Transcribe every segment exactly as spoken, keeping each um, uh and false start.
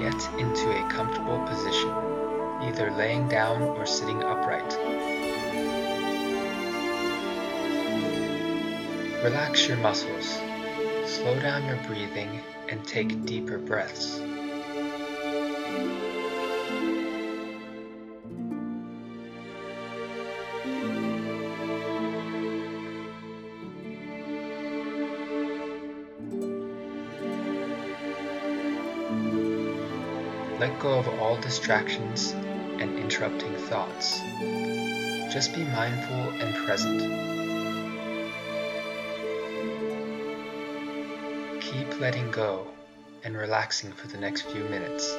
Get into a comfortable position, either laying down or sitting upright. Relax your muscles, slow down your breathing, and take deeper breaths. Let go of all distractions and interrupting thoughts. Just be mindful and present. Keep letting go and relaxing for the next few minutes.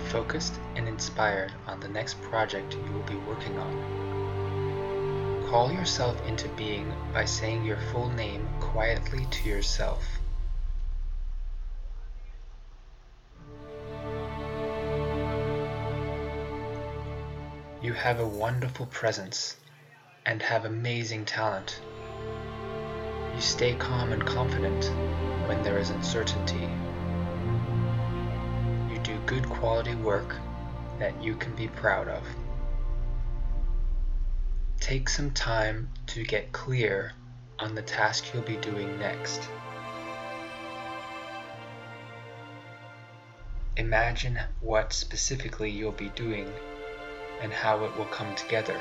focused and inspired on the next project you will be working on. Call yourself into being by saying your full name quietly to yourself. You have a wonderful presence and have amazing talent. You stay calm and confident when there is uncertainty. You do good quality work that you can be proud of. Take some time to get clear on the task you'll be doing next. Imagine what specifically you'll be doing and how it will come together.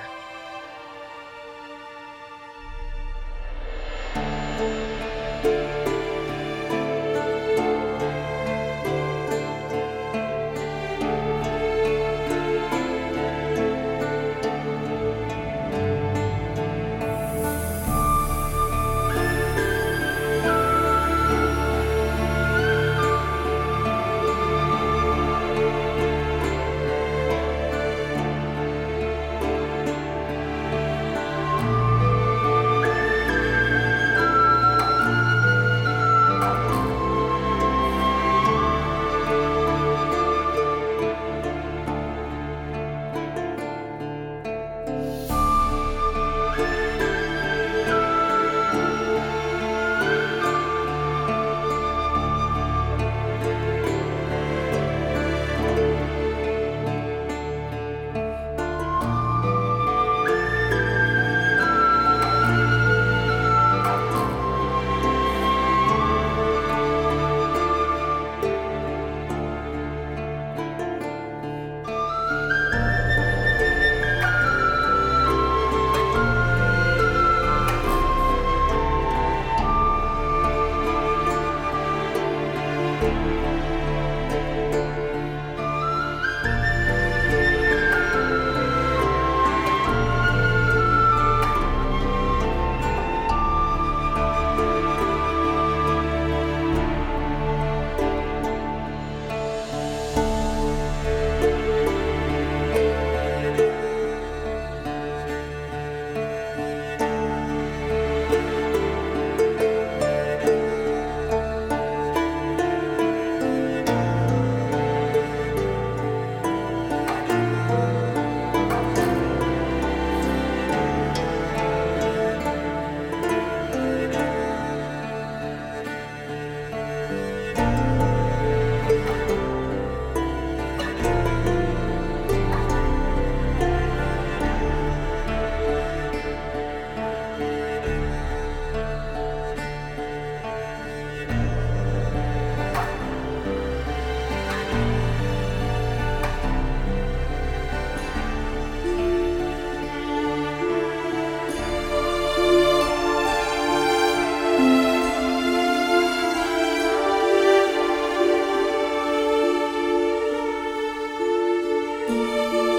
Thank you.